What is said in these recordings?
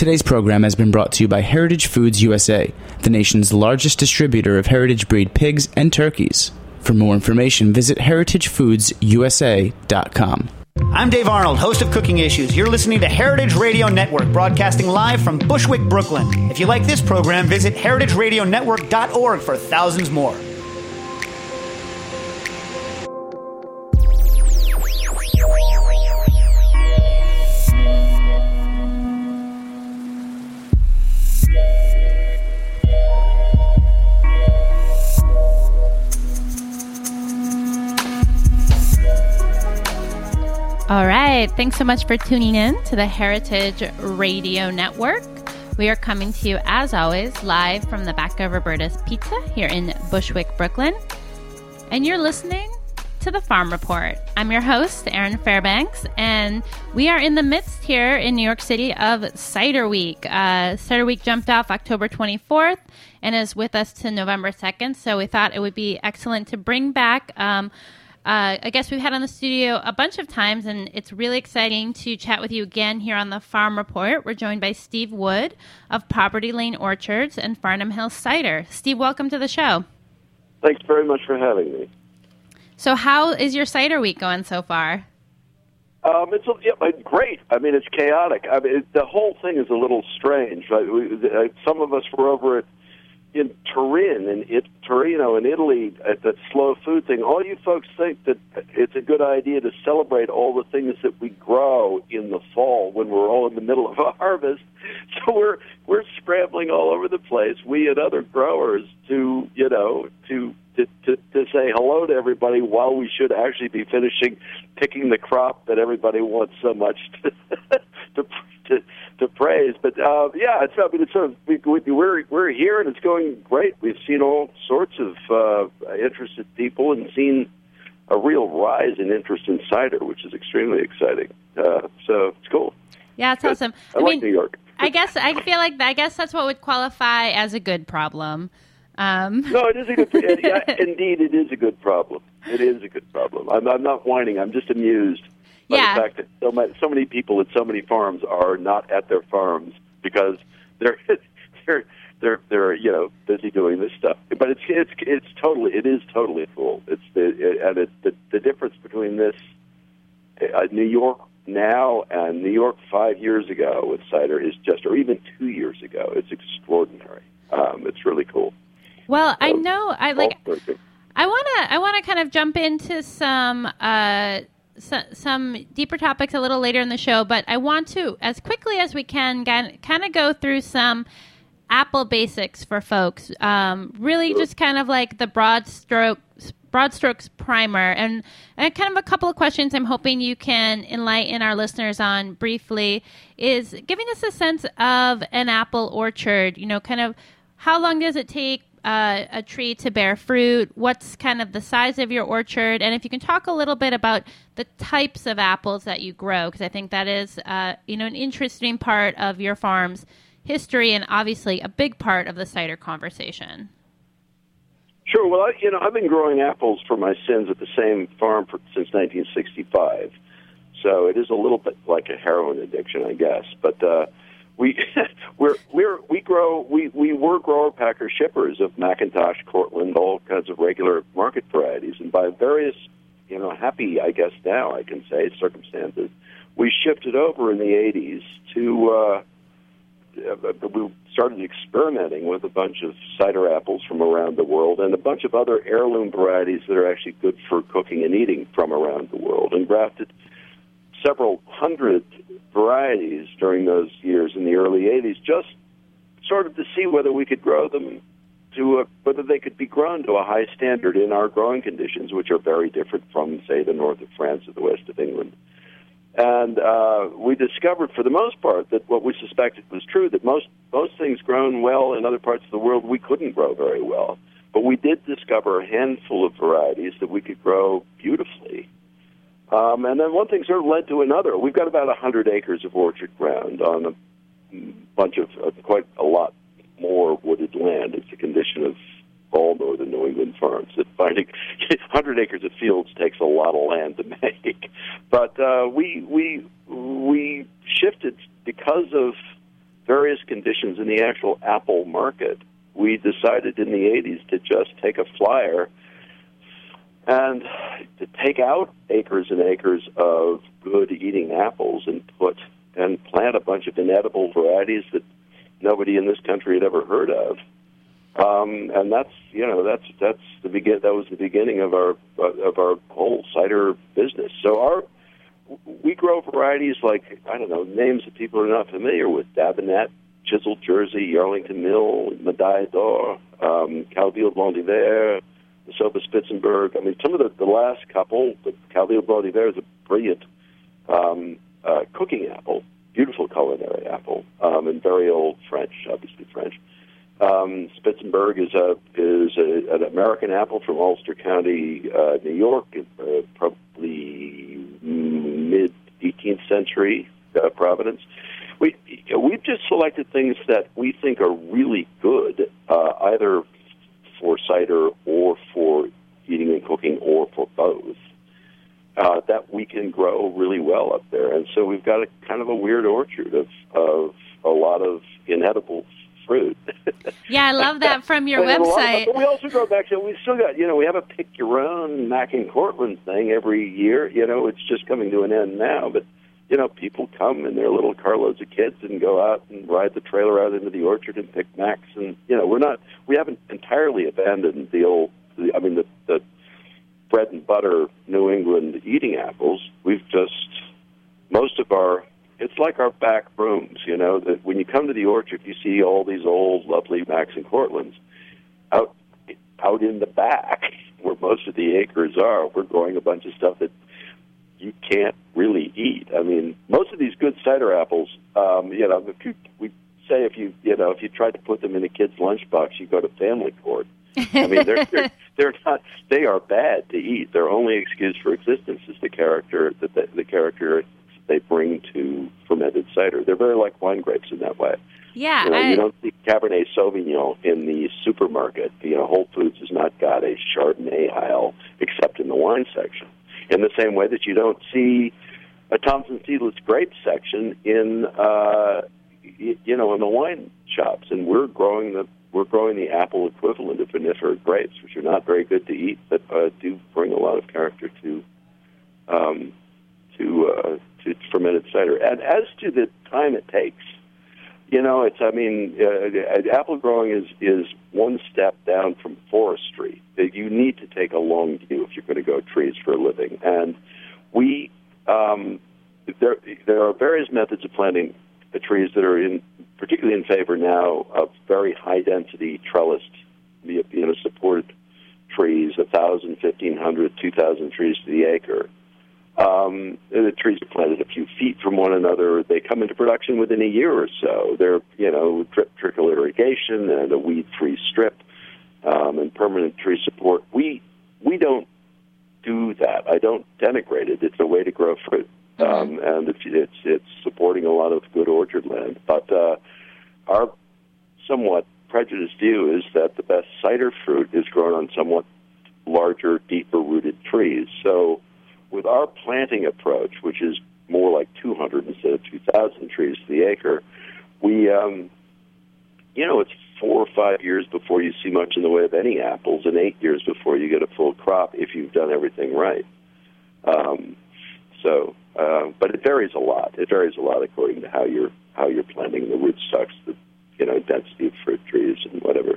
Today's program has been brought to you by Heritage Foods USA, the nation's largest distributor of heritage breed pigs and turkeys. For more information, visit heritagefoodsusa.com. I'm Dave Arnold, host of Cooking Issues. You're listening to Heritage Radio Network, broadcasting live from Bushwick, Brooklyn. If you like this program, visit heritageradionetwork.org for thousands more. All right. Thanks so much for tuning in to the Heritage Radio Network. We are coming to you, as always, live from the back of Roberta's Pizza here in Bushwick, Brooklyn. And you're listening to The Farm Report. I'm your host, Erin Fairbanks, and we are in the midst here in New York City of Cider Week. Cider Week jumped off October 24th and is with us to November 2nd, so we thought it would be excellent to bring back I guess we've had on the studio a bunch of times, and it's really exciting to chat with you again here on the Farm Report. We're joined by Steve Wood of Property Lane Orchards and Farnham Hills Cider. Steve, welcome to the show. Thanks very much for having me. So how is your cider week going so far? It's great. I mean, it's chaotic. I mean, the whole thing is a little strange. Right? Some of us were over in Turin, Torino, in Italy, at the slow food thing. All you folks think that it's a good idea to celebrate all the things that we grow in the fall when we're all in the middle of a harvest. So we're scrambling all over the place, we and other growers, to say hello to everybody while we should actually be finishing picking the crop that everybody wants so much to praise. But we're here and it's going great. We've seen all sorts of interested people and seen a real rise in interest in cider, which is extremely exciting. So it's cool. Yeah, it's awesome. I like New York. I guess that's what would qualify as a good problem. No, it is a good. Indeed, it is a good problem. It is a good problem. I'm not whining. I'm just amused by the fact that so many people at so many farms are not at their farms because they're busy doing this stuff. But it is totally full. The difference between this New York now and New York 5 years ago with cider is just, or even 2 years ago, it's extraordinary. It's really cool. Well, I know I want to kind of jump into some deeper topics a little later in the show, but I want to, as quickly as we can, kind of go through some apple basics for folks. Really, just kind of like the broad strokes primer, and kind of a couple of questions I'm hoping you can enlighten our listeners on briefly is giving us a sense of an apple orchard. Kind of how long does it take a tree to bear fruit? What's kind of the size of your orchard? And if you can talk a little bit about the types of apples that you grow, because I think that is an interesting part of your farm's history and obviously a big part of the cider conversation. Sure. Well, I've been growing apples for my sins at the same farm since 1965, so it is a little bit like a heroin addiction, I guess. But we were grower packer shippers of McIntosh, Cortland, all kinds of regular market varieties, and by various happy, I guess now I can say, circumstances, we shifted over in the 80s to. We started experimenting with a bunch of cider apples from around the world and a bunch of other heirloom varieties that are actually good for cooking and eating from around the world, and grafted several hundred varieties during those years in the early 80s, just sort of to see whether we could grow them whether they could be grown to a high standard in our growing conditions, which are very different from, say, the north of France or the west of England. And we discovered, for the most part, that what we suspected was true, that most things grown well in other parts of the world we couldn't grow very well. But we did discover a handful of varieties that we could grow beautifully. And then one thing sort of led to another. We've got about 100 acres of orchard ground on a bunch of quite a lot more wooded land. It's a condition of all northern New England farms that finding 100 acres of fields takes a lot of land to make. But we shifted because of various conditions in the actual apple market, we decided in the 80s to just take a flyer and to take out acres and acres of good eating apples and plant a bunch of inedible varieties that nobody in this country had ever heard of. And that's that was the beginning of our whole cider business. So we grow varieties like, I don't know, names that people are not familiar with: Dabinet, Chiseled Jersey, Yarlington Mill, Medaille d'Or, Calvillo Blanc d'Hiver, the Sopa Spitzenberg. I mean, some of the last couple, the Calvillo Blanc d'Hiver is a brilliant cooking apple, beautiful culinary apple, and very old French, obviously French. Spitzenberg is an American apple from Ulster County, New York, probably mid-18th century Provenance. We've just selected things that we think are really good, either for cider or for eating and cooking or for both, that we can grow really well up there. And so we've got a kind of a weird orchard of a lot of inedible fruit. Yeah, I love that from your website. But we also go back to, we still got, we have a pick your own Mac and Cortland thing every year. It's just coming to an end now, but people come in their little carloads of kids and go out and ride the trailer out into the orchard and pick Macs. And, we haven't entirely abandoned the bread and butter New England eating apples. We've just, it's like our back rooms, that when you come to the orchard, you see all these old, lovely Macs and Cortlands. Out in the back, where most of the acres are, we're growing a bunch of stuff that you can't really eat. I mean, most of these good cider apples, if you tried to put them in a kid's lunchbox, you go to family court. I mean, they're not. They are bad to eat. Their only excuse for existence is the character they bring to fermented cider. They're very like wine grapes in that way. Yeah, you don't see Cabernet Sauvignon in the supermarket. Whole Foods has not got a Chardonnay aisle except in the wine section. In the same way that you don't see a Thompson Seedless Grape section in the wine shops, and we're growing the apple equivalent of vinifera grapes, which are not very good to eat, but do bring a lot of character to fermented cider. And as to the time it takes, apple growing is one step down from forestry. You need to take a long view if you're going to grow trees for a living. And there are various methods of planting the trees that are particularly in favor now of very high-density trellised, supported trees, 1,000, 1,500, 2,000 trees to the acre. The trees are planted a few feet from one another. They come into production within a year or so. They're, drip trickle irrigation and a weed-free strip and permanent tree support. We don't do that. I don't denigrate it. It's a way to grow fruit, and it's supporting a lot of good orchard land. But our somewhat prejudiced view is that the best cider fruit is grown on somewhat larger, deeper-rooted trees. So with our planting approach, which is more like 200 instead of 2,000 trees to the acre, we, it's 4 or 5 years before you see much in the way of any apples, and 8 years before you get a full crop if you've done everything right. But it varies a lot. It varies a lot according to how you're planting the rootstocks, the density of fruit trees and whatever.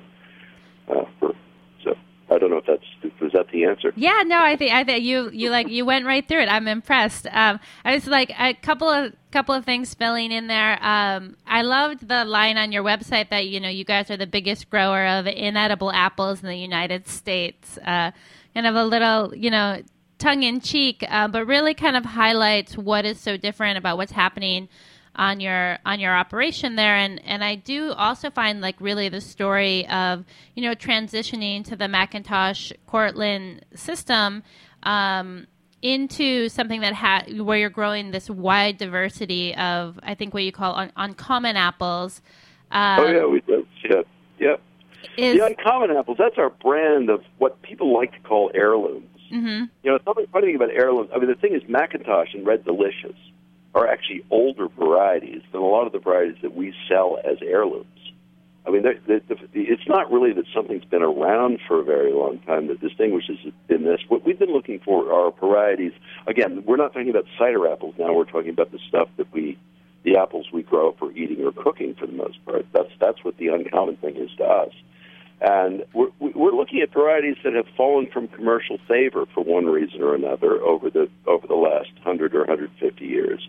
So I don't know if was that the answer? Yeah, no, I think you went right through it. I'm impressed. I was like a couple of things filling in there. I loved the line on your website that you guys are the biggest grower of inedible apples in the United States. Kind of a little tongue in cheek, but really kind of highlights what is so different about what's happening on your operation there, and I do also find really the story of transitioning to the McIntosh Cortland system into something that where you're growing this wide diversity of, I think, what you call uncommon apples. We do. Yeah. The uncommon apples, that's our brand of what people like to call heirlooms. Mm-hmm. Something funny about heirlooms. I mean, the thing is, McIntosh and Red Delicious are actually older varieties than a lot of the varieties that we sell as heirlooms. I mean, it's not really that something's been around for a very long time that distinguishes it in this. What we've been looking for are varieties. Again, we're not talking about cider apples now. We're talking about the stuff that the apples we grow for eating or cooking for the most part. That's what the uncommon thing is to us. And we're looking at varieties that have fallen from commercial favor for one reason or another over the last 100 or 150 years.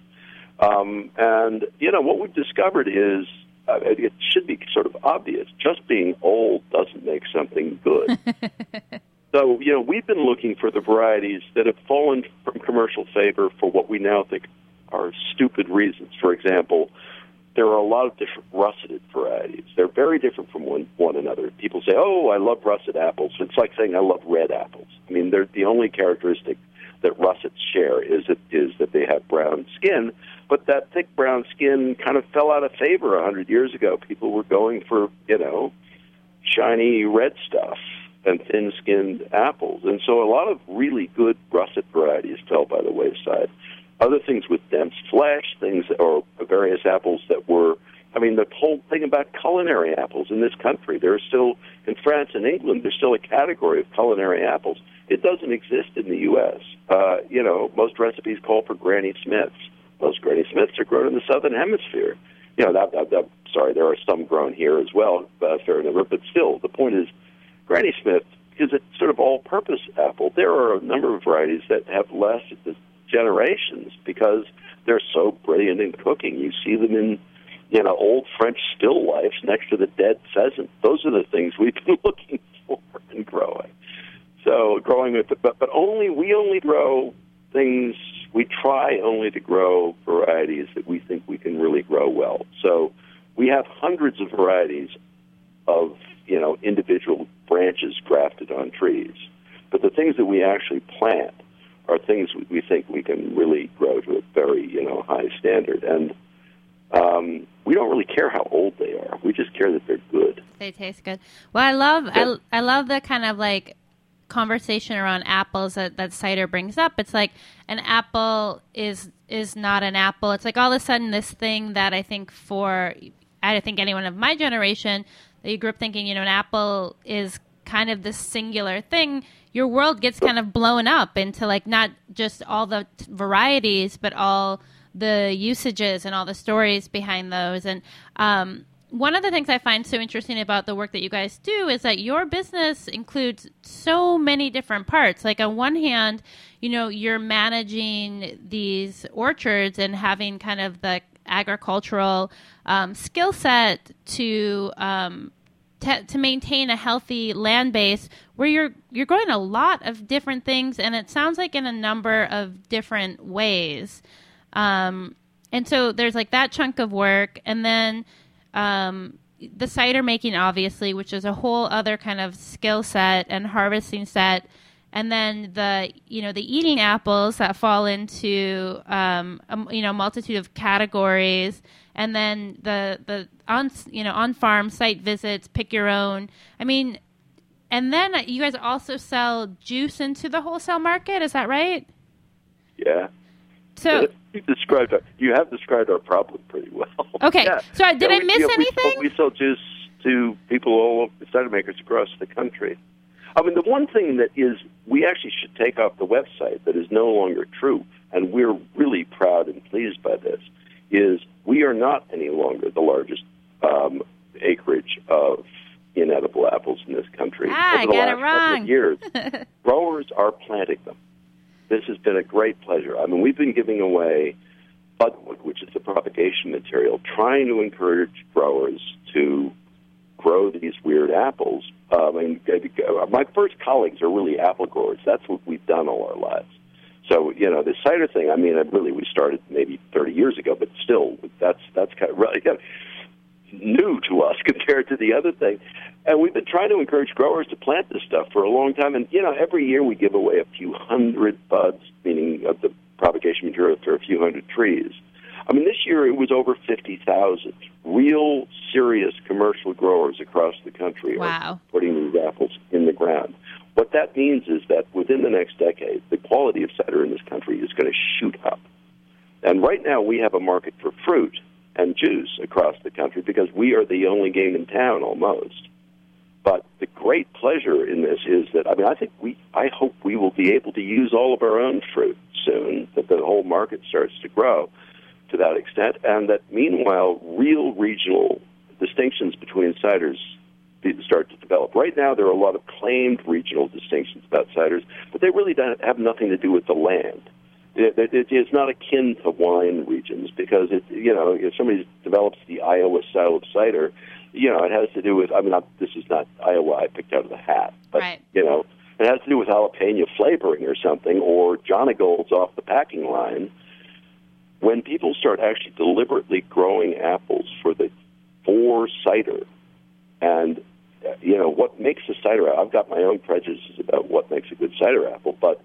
And what we've discovered is. It should be sort of obvious. Just being old doesn't make something good. So, we've been looking for the varieties that have fallen from commercial favor for what we now think are stupid reasons. For example, there are a lot of different russeted varieties. They're very different from one another. People say, oh, I love russet apples. It's like saying I love red apples. I mean, they're the only characteristic that russets share is that they have brown skin. But that thick brown skin kind of fell out of favor 100 years ago. People were going for, shiny red stuff and thin-skinned apples. And so a lot of really good russet varieties fell by the wayside. Other things with dense flesh, or various apples that were, the whole thing about culinary apples in this country, there are still, in France and England, there's still a category of culinary apples. It doesn't exist in the U.S. Most recipes call for Granny Smiths. Most Granny Smiths are grown in the Southern Hemisphere. Sorry, there are some grown here as well, fair number, but still, the point is, Granny Smith is a sort of all-purpose apple. There are a number of varieties that have lasted generations because they're so brilliant in cooking. You see them in, old French still lifes next to the dead pheasant. Those are the things we've been looking for and growing. So growing with, but we only grow things. We try only to grow varieties that we think we can really grow well. So we have hundreds of varieties of, individual branches grafted on trees. But the things that we actually plant are things we think we can really grow to a very, high standard. And we don't really care how old they are. We just care that they're good. They taste good. Well, I love the kind of like conversation around apples that cider brings up. It's like an apple is not an apple. It's like all of a sudden this thing that I think anyone of my generation that you grew up thinking, an apple is kind of this singular thing. Your world gets kind of blown up into like not just all the varieties, but all the usages and all the stories behind those. And one of the things I find so interesting about the work that you guys do is that your business includes so many different parts. Like on one hand, you're managing these orchards and having kind of the agricultural skill set to maintain a healthy land base where you're growing a lot of different things, and it sounds like in a number of different ways. And so there's like that chunk of work, and then the cider making, obviously, which is a whole other kind of skill set and harvesting set. And then the eating apples that fall into, a multitude of categories. And then the on-farm site visits, pick your own. And then you guys also sell juice into the wholesale market. Is that right? Yeah. So you have described our problem pretty well. Okay. Yeah. So did I miss anything? We sell juice to people all over, cider makers across the country. The one thing that is, we actually should take off the website that is no longer true, and we're really proud and pleased by this, is we are not any longer the largest acreage of inedible apples in this country. I got it wrong. Couple of years, growers are planting them. This has been a great pleasure. We've been giving away budwood, which is the propagation material, trying to encourage growers to grow these weird apples. My first colleagues are really apple growers. That's what we've done all our lives. So, the cider thing, we started maybe 30 years ago, but still, that's kind of really new to us compared to the other thing. And we've been trying to encourage growers to plant this stuff for a long time. And, every year we give away a few hundred buds, meaning of the propagation material for a few hundred trees. This year it was over 50,000 real, serious commercial growers across the country are putting these apples in the ground. What that means is that within the next decade, the quality of cider in this country is going to shoot up. And right now we have a market for fruit and juice across the country because we are the only game in town almost. But the great pleasure in this is that, I hope we will be able to use all of our own fruit soon, that the whole market starts to grow to that extent, and that meanwhile real regional distinctions between ciders start to develop. Right now there are a lot of claimed regional distinctions about ciders, but they really have nothing to do with the land. It is not akin to wine regions because, if somebody develops the Iowa style of cider, it has to do with, this is not Iowa I picked out of the hat, but, right. It has to do with jalapeno flavoring or something, or Johnny-Golds off the packing line. When people start actually deliberately growing apples for cider, and, what makes a cider apple, I've got my own prejudices about what makes a good cider apple, but,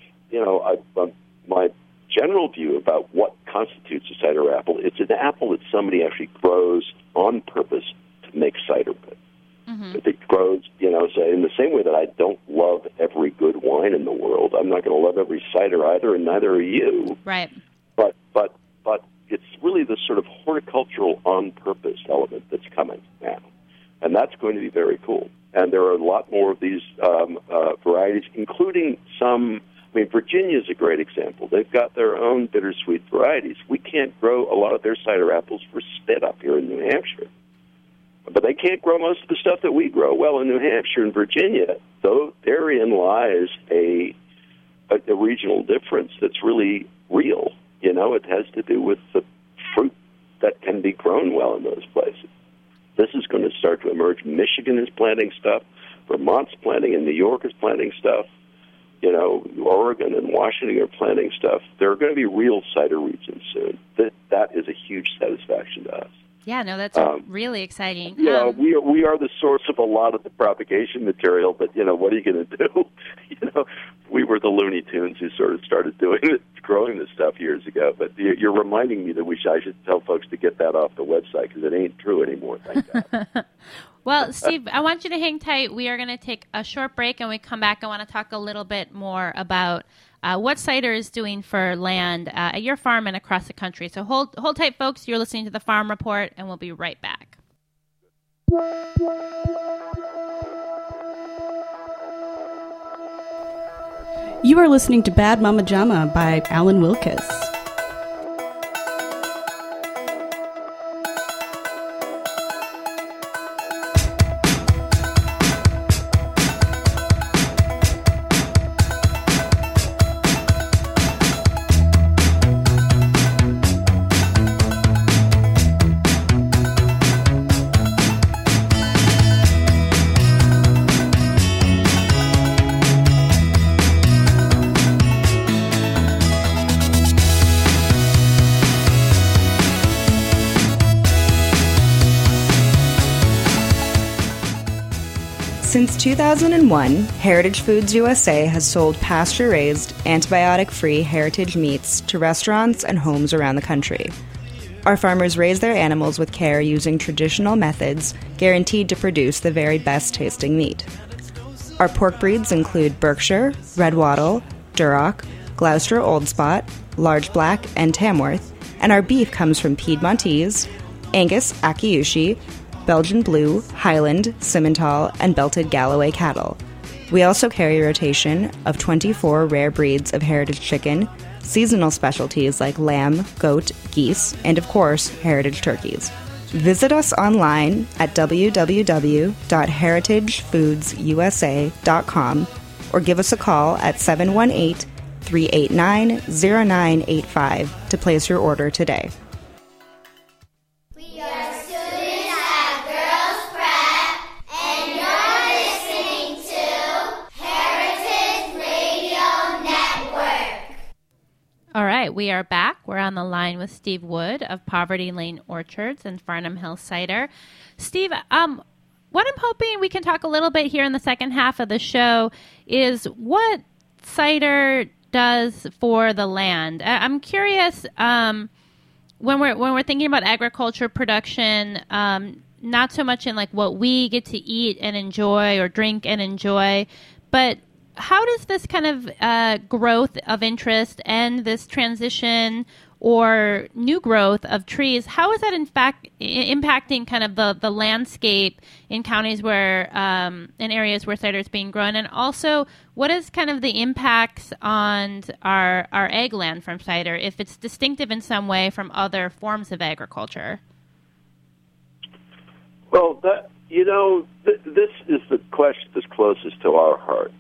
my general view about what constitutes a cider apple, it's an apple that somebody actually grows on purpose to make cider with. Mm-hmm. It grows, so in the same way that I don't love every good wine in the world, I'm not going to love every cider either, and neither are you. Right. But it's really the sort of horticultural on-purpose element that's coming now, and that's going to be very cool. And there are a lot more of these varieties, including some. Virginia is a great example. They've got their own bittersweet varieties. We can't grow a lot of their cider apples for spit up here in New Hampshire. But they can't grow most of the stuff that we grow. Well, in New Hampshire and Virginia, though, therein lies a regional difference that's really real. It has to do with the fruit that can be grown well in those places. This is going to start to emerge. Michigan is planting stuff. Vermont's planting, and New York is planting stuff. Oregon and Washington are planting stuff. There are going to be real cider regions soon. That is a huge satisfaction to us. Yeah, no, that's really exciting. We are the source of a lot of the propagation material, but, what are you going to do? We were the Looney Tunes who sort of started growing this stuff years ago. But you're reminding me that I should tell folks to get that off the website because it ain't true anymore, thank God. Well, Steve, I want you to hang tight. We are going to take a short break, and when we come back, I want to talk a little bit more about what cider is doing for land at your farm and across the country. So hold tight, folks. You're listening to the Farm Report, and we'll be right back. You are listening to Bad Mama Jama by Alan Wilkes. Since 2001, Heritage Foods USA has sold pasture-raised, antibiotic-free heritage meats to restaurants and homes around the country. Our farmers raise their animals with care using traditional methods, guaranteed to produce the very best-tasting meat. Our pork breeds include Berkshire, Red Wattle, Duroc, Gloucester Old Spot, Large Black, and Tamworth, and our beef comes from Piedmontese, Angus Akiyushi, Belgian Blue, Highland, Simmental, and Belted Galloway cattle. We also carry a rotation of 24 rare breeds of heritage chicken, seasonal specialties like lamb, goat, geese, and of course, heritage turkeys. Visit us online at www.heritagefoodsusa.com or give us a call at 718-389-0985 to place your order today. All right, we are back. We're on the line with Steve Wood of Poverty Lane Orchards and Farnham Hill Cider. Steve, what I'm hoping we can talk a little bit here in the second half of the show is what cider does for the land. I'm curious, when we're thinking about agriculture production, not so much in like what we get to eat and enjoy or drink and enjoy, but how does this kind of growth of interest and this transition or new growth of trees, how is that in fact impacting kind of the landscape in counties where, in areas where cider is being grown? And also, what is kind of the impacts on our ag land from cider, if it's distinctive in some way from other forms of agriculture? Well, this is the question that's closest to our heart.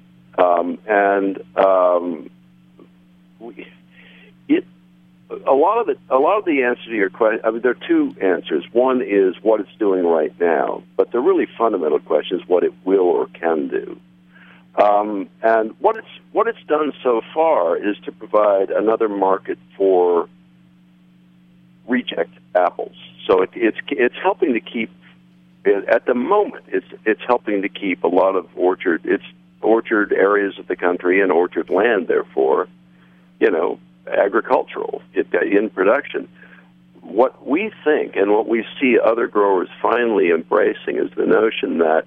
A lot of the answer to your question, I mean, there are two answers. One is what it's doing right now, but the really fundamental question is what it will or can do. And what it's done so far is to provide another market for reject apples. So it's helping to keep. At the moment, it's helping to keep a lot of orchard areas of the country and orchard land, therefore, agricultural in production. What we think and what we see other growers finally embracing is the notion that,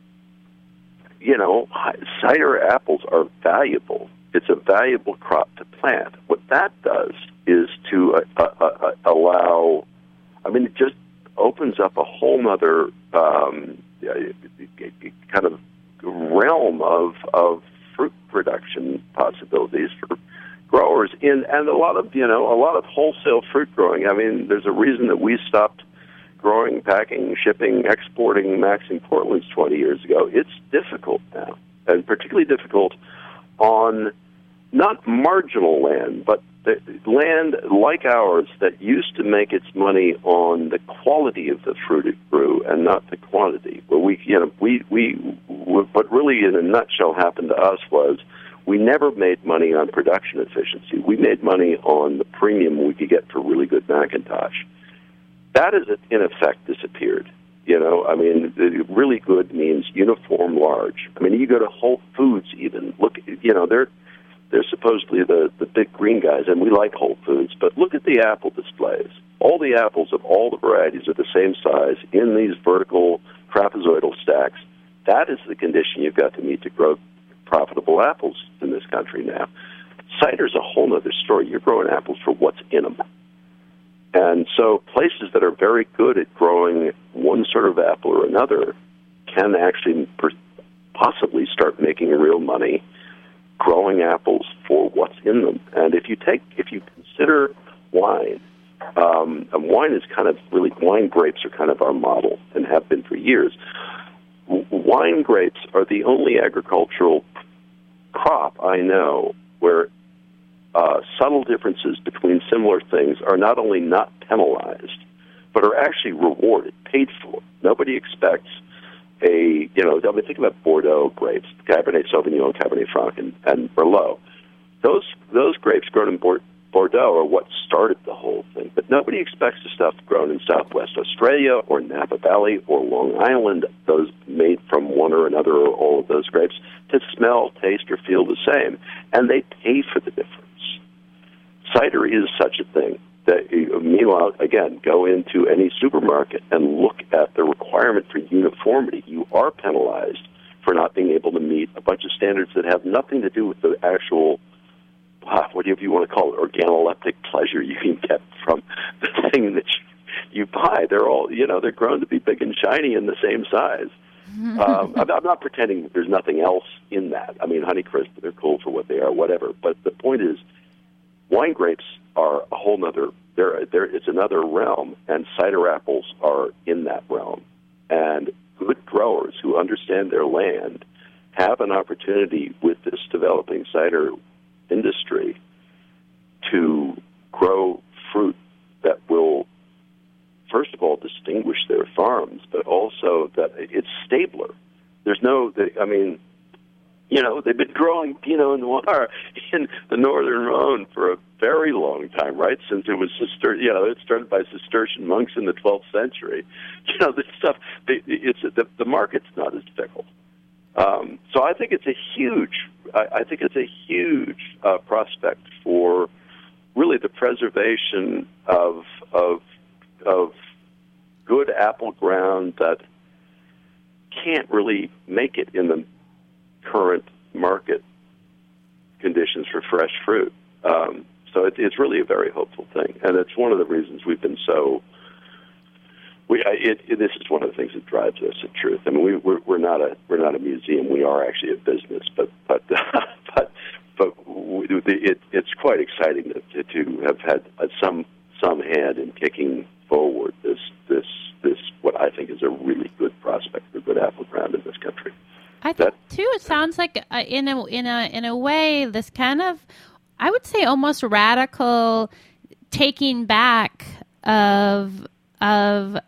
cider apples are valuable. It's a valuable crop to plant. What that does is to allow, it just opens up a whole other kind of realm of fruit production possibilities for growers and a lot of wholesale fruit growing. I mean, there's a reason that we stopped growing, packing, shipping, exporting Maxine Portlands 20 years ago. It's difficult now, and particularly difficult on not marginal land, but the land like ours that used to make its money on the quality of the fruit it grew and not the quantity. Where what really in a nutshell happened to us was we never made money on production efficiency. We made money on the premium we could get for really good McIntosh. That has, in effect, disappeared. Really good means uniform large. I mean, you go to Whole Foods even. Look, they're supposedly the big green guys, and we like Whole Foods, but look at the apple displays. All the apples of all the varieties are the same size in these vertical trapezoidal stacks. That is the condition you've got to meet to grow profitable apples in this country now. Cider's a whole other story. You're growing apples for what's in them. And so places that are very good at growing one sort of apple or another can actually possibly start making real money growing apples for what's in them. And if you consider wine, and wine is kind of really, wine grapes are kind of our model and have been for years. Wine grapes are the only agricultural crop I know where subtle differences between similar things are not only not penalized, but are actually rewarded, paid for. Nobody expects think about Bordeaux grapes, Cabernet Sauvignon, Cabernet Franc, and Merlot. Those grapes grown in Bordeaux are what started the whole thing. But nobody expects the stuff grown in Southwest Australia or Napa Valley or Long Island, those made from one or another or all of those grapes, to smell, taste, or feel the same. And they pay for the difference. Cider is such a thing. Meanwhile, again, go into any supermarket and look at the requirement for uniformity. You are penalized for not being able to meet a bunch of standards that have nothing to do with the actual, whatever you want to call it, organoleptic pleasure you can get from the thing that you buy. They're all, they're grown to be big and shiny and the same size. I'm not pretending that there's nothing else in that. I mean, Honeycrisp, they're cool for what they are, whatever. But the point is, wine grapes are a whole other, it's another realm, and cider apples are in that realm. And good growers who understand their land have an opportunity with this developing cider industry to grow fruit that will, first of all, distinguish their farms, but also that it's stabler. There's they've been growing Pinot Noir in the Northern Rhone for a very long time, right? Since it was it started by Cistercian monks in the 12th century. This stuff, the market's not as fickle. So I think it's a huge prospect for really the preservation of good apple ground that can't really make it in the current market conditions for fresh fruit. So it's really a very hopeful thing, and it's one of the reasons we've been so. This is one of the things that drives us. In truth, I mean, we're not a museum. We are actually a business, but it's quite exciting to have had some hand in kicking forward this what I think is a really good prospect for good apple ground in this country. I think too. It sounds like in a way this kind of, I would say, almost radical taking back of a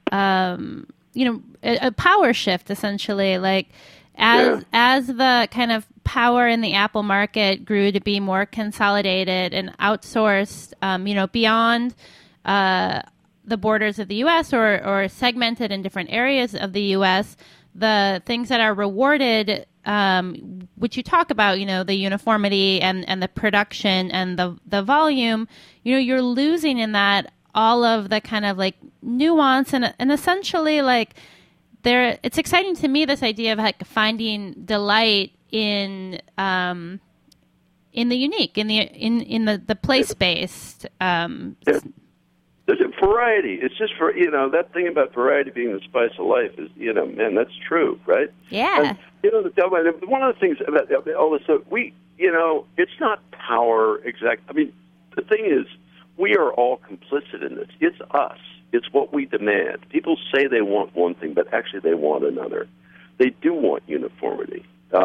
power shift, essentially, like as the kind of power in the Apple market grew to be more consolidated and outsourced, beyond the borders of the U.S. or segmented in different areas of the U.S., the things that are rewarded, which you talk about, the uniformity and the production and the volume, you're losing in that all of the kind of like nuance and essentially like it's exciting to me, this idea of like finding delight in the unique, in the place-based. There's a variety. It's just for, that thing about variety being the spice of life is, man, that's true, right? Yeah. And, one of the things about all this stuff, it's not power exact. I mean, the thing is, we are all complicit in this. It's us. It's what we demand. People say they want one thing, but actually they want another. They do want uniformity.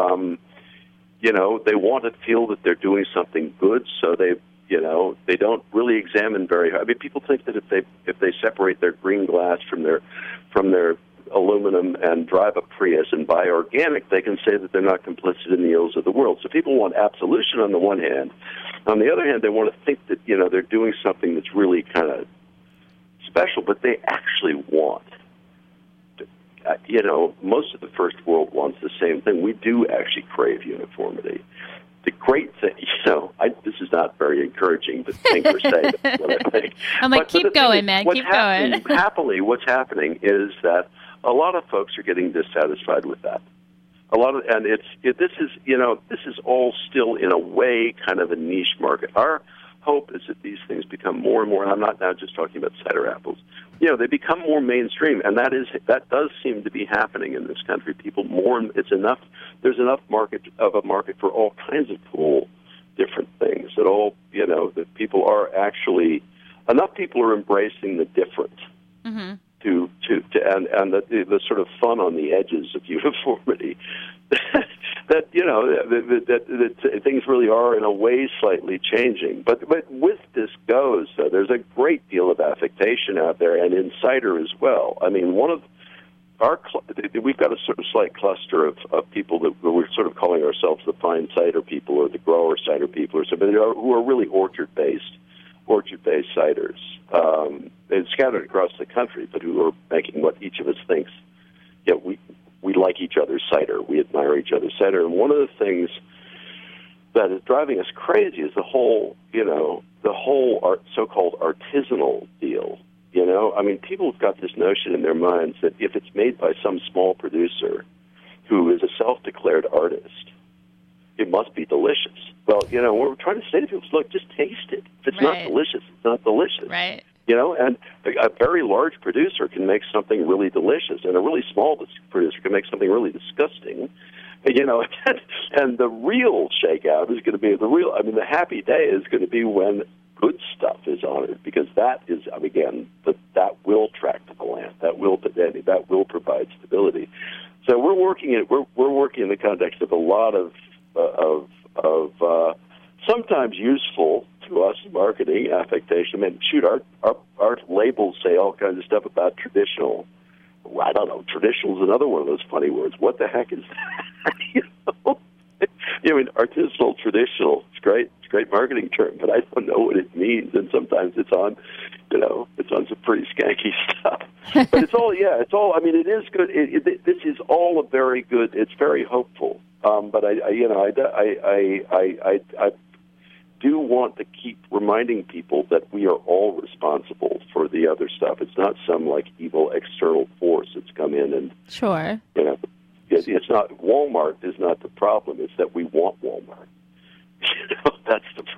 They want to feel that they're doing something good, so they don't really examine very hard. I mean, people think that if they separate their green glass from their aluminum and drive a Prius and buy organic, they can say that they're not complicit in the ills of the world. So people want absolution on the one hand. On the other hand, they want to think that they're doing something that's really kind of special, but they actually want. Most of the first world wants the same thing. We do actually crave uniformity. The great thing, this is not very encouraging to think or say. That's what I think. I'm like, keep going, man. Keep going. Happily, what's happening is that a lot of folks are getting dissatisfied with that. This is all still in a way kind of a niche market. Our hope is that these things become more and more, and I'm not now just talking about cider apples, they become more mainstream, and that does seem to be happening in this country. There's enough market for all kinds of cool different things that people are actually, enough people are embracing the different. Mm-hmm. And the sort of fun on the edges of uniformity that things really are in a way slightly changing. But with this goes, there's a great deal of affectation out there, and in cider as well. I mean, we've got a sort of slight cluster of people that we're sort of calling ourselves the fine cider people or the grower cider people or something, who are really orchard-based ciders. They're scattered across the country, but who are making what each of us thinks. We like each other's cider. We admire each other's cider. And one of the things that is driving us crazy is the whole so-called artisanal deal. I mean, people have got this notion in their minds that if it's made by some small producer who is a self-declared artist, it must be delicious. Well, what we're trying to say to people is, look, just taste it. If it's not delicious, it's not delicious. Right. And a very large producer can make something really delicious, and a really small producer can make something really disgusting. And the real shakeout is going to be the happy day is going to be when good stuff is honored, because that is, again, that will track the land, that will provide stability. So we're working in the context of a lot of sometimes useful to us marketing affectation. I mean, shoot, our labels say all kinds of stuff about traditional. I don't know. Traditional is another one of those funny words. What the heck is that? Artisanal, traditional. It's great. It's a great marketing term, but I don't know what it means. And sometimes it's on some pretty skanky stuff. But it's all. I mean, it is good. This is all a very good. It's very hopeful. But I do want to keep reminding people that we are all responsible for the other stuff. It's not some evil external force that's come in and sure. It's not Walmart is not the problem. It's that we want Walmart. That's the problem.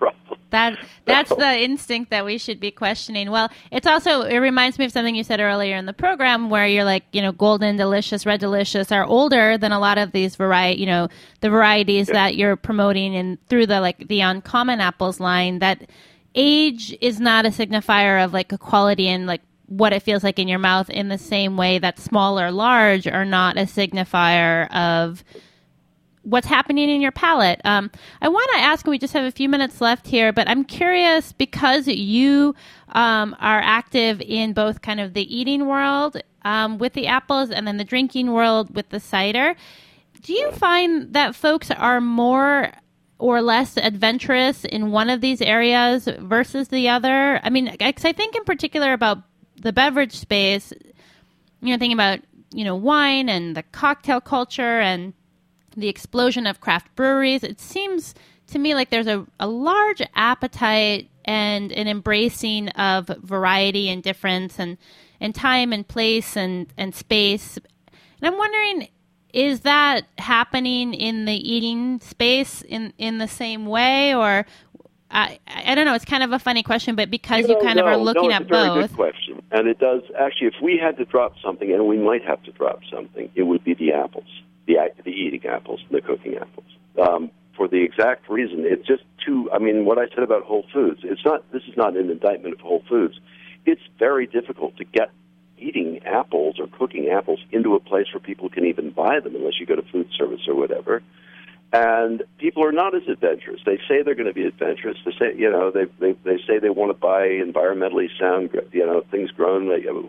That's the instinct that we should be questioning. Well, it reminds me of something you said earlier in the program where you're like, Golden Delicious, Red Delicious are older than a lot of these the varieties that you're promoting and through the Uncommon Apples line, that age is not a signifier of like a quality and like what it feels like in your mouth, in the same way that small or large are not a signifier of what's happening in your palate. I want to ask, and we just have a few minutes left here, but I'm curious, because you are active in both kind of the eating world with the apples and then the drinking world with the cider, do you find that folks are more or less adventurous in one of these areas versus the other? I mean, 'cause I think in particular about the beverage space, thinking about, wine and the cocktail culture and the explosion of craft breweries, it seems to me like there's a large appetite and an embracing of variety and difference and time and place and space. And I'm wondering, is that happening in the eating space in the same way? Or I don't know. It's kind of a funny question, but because you kind of are looking at both. It's a very good question. And it does, actually, if we had to drop something, and we might have to drop something, it would be the apples, the eating apples, the cooking apples. For the exact reason, it's just what I said about Whole Foods, this is not an indictment of Whole Foods. It's very difficult to get eating apples or cooking apples into a place where people can even buy them unless you go to food service or whatever. And people are not as adventurous. They say they're going to be adventurous. They say, they say they want to buy environmentally sound, things grown,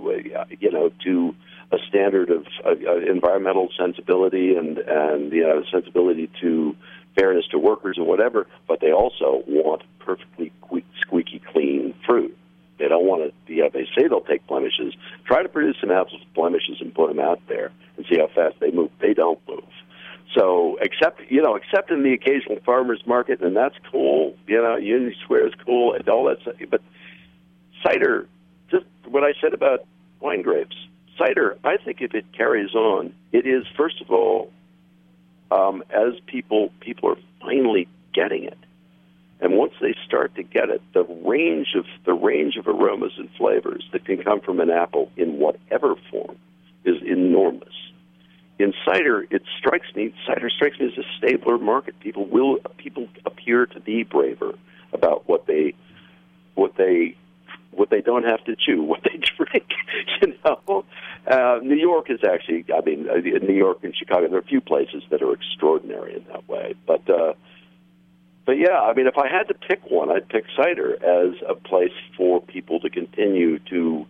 to a standard of environmental sensibility and sensibility to fairness to workers and whatever. But they also want perfectly squeaky clean fruit. They don't want to. They say they'll take blemishes. Try to produce some apples with blemishes and put them out there and see how fast they move. They don't move. So, except in the occasional farmer's market, and that's cool. Union Square is cool and all that stuff. But cider, just what I said about wine grapes, cider, I think if it carries on, it is, first of all, as people are finally getting it. And once they start to get it, the range of aromas and flavors that can come from an apple in whatever form is enormous. In cider, cider strikes me as a stabler market. People appear to be braver about what they don't have to chew, what they drink. New York is actually, in New York and Chicago, there are a few places that are extraordinary in that way. But yeah, if I had to pick one, I'd pick cider as a place for people to continue to,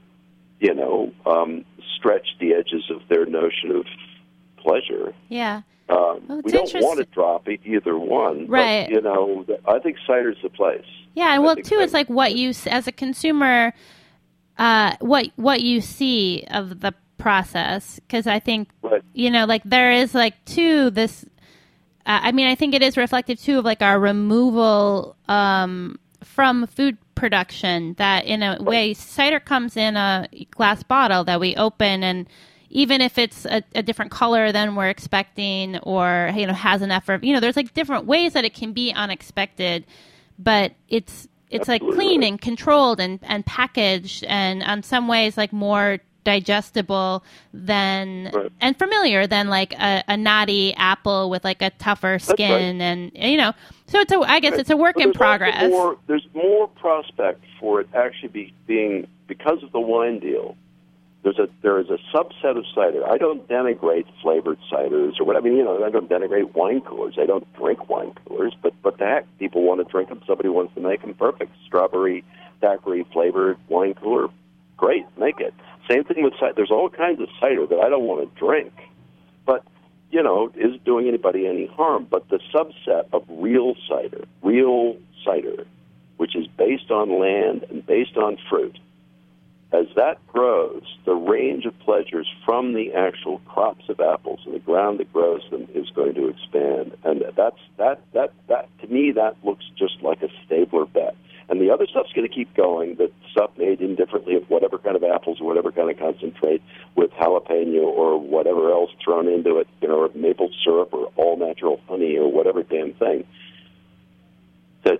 stretch the edges of their notion of pleasure. Yeah. We don't want to drop either one, right? But, I think cider's the place. Yeah, and it's like what you, as a consumer, what you see of the process, because I think, right. There is this. I think it is reflective too of like our removal from food production, that in a way cider comes in a glass bottle that we open, and even if it's a different color than we're expecting, or has an effort, there's like different ways that it can be unexpected, but it's like clean and controlled and packaged, and in some ways like more digestible than and familiar than like a knotty apple with like a tougher skin, and so it's a work in progress. There's more prospect for it actually being, because of the wine deal. There is a subset of cider. I don't denigrate flavored ciders or what. I don't denigrate wine coolers. I don't drink wine coolers, but the heck, people want to drink them. Somebody wants to make them. Perfect. Strawberry, daiquiri flavored wine cooler. Great, make it. Same thing with cider. There's all kinds of cider that I don't want to drink, but is doing anybody any harm. But the subset of real cider, which is based on land and based on fruit, as that grows, the range of pleasures from the actual crops of apples and the ground that grows them is going to expand. And that to me, that looks just like a stabler bet. And the other stuff's going to keep going, the stuff made indifferently of whatever kind of apples or whatever kind of concentrate with jalapeno or whatever else thrown into it, or maple syrup or all natural honey or whatever damn thing.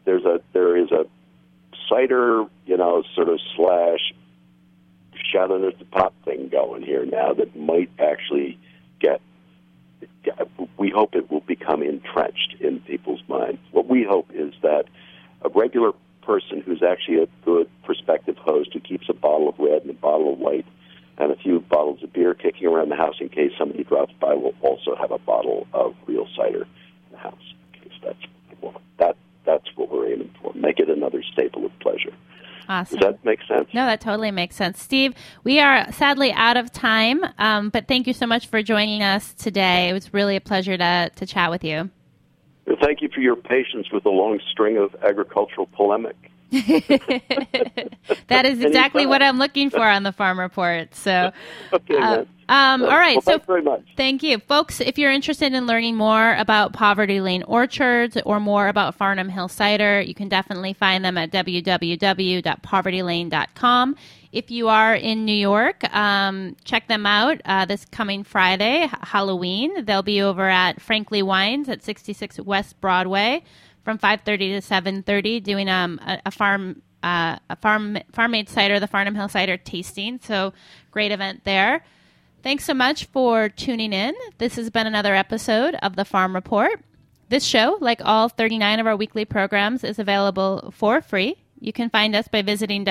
there is a cider, sort of slash Chateauneuf du Pape thing going here now that might actually we hope it will become entrenched in people's minds. What we hope is that a regular person who's actually a good prospective host who keeps a bottle of red and a bottle of white and a few bottles of beer kicking around the house in case somebody drops by will also have a bottle of real cider in the house. That's what we're aiming for. Make it another staple of pleasure. Awesome. Does that make sense? No, that totally makes sense. Steve, we are sadly out of time, but thank you so much for joining us today. It was really a pleasure to chat with you. Well, thank you for your patience with the long string of agricultural polemic. That is exactly what I'm looking for on the Farm Report. So, okay, man. All right. Well, thanks very much. Thank you. Folks, if you're interested in learning more about Poverty Lane Orchards or more about Farnham Hill Cider, you can definitely find them at www.povertylane.com. If you are in New York, check them out this coming Friday, Halloween. They'll be over at Frankly Wines at 66 West Broadway from 5:30 to 7:30 doing a farm-made cider, the Farnham Hill Cider tasting. So great event there. Thanks so much for tuning in. This has been another episode of The Farm Report. This show, like all 39 of our weekly programs, is available for free. You can find us by visiting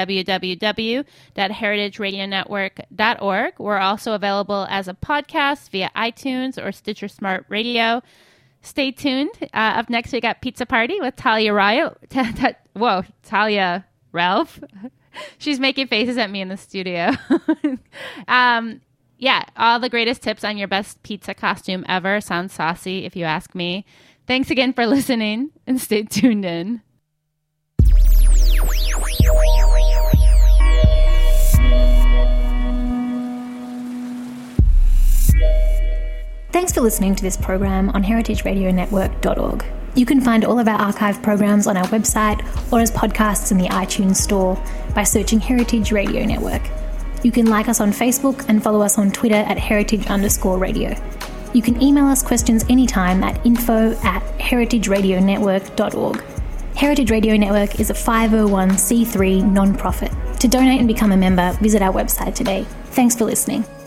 www.heritageradionetwork.org. We're also available as a podcast via iTunes or Stitcher Smart Radio. Stay tuned. Up next, we got Pizza Party with Talia Ralph. She's making faces at me in the studio. Yeah, all the greatest tips on your best pizza costume ever. Sounds saucy if you ask me. Thanks again for listening and stay tuned in. Thanks for listening to this program on heritageradionetwork.org. You can find all of our archive programs on our website or as podcasts in the iTunes store by searching Heritage Radio Network. You can like us on Facebook and follow us on Twitter at heritage_radio. You can email us questions anytime at info@heritageradionetwork.org. Heritage Radio Network is a 501c3 non-profit. To donate and become a member, visit our website today. Thanks for listening.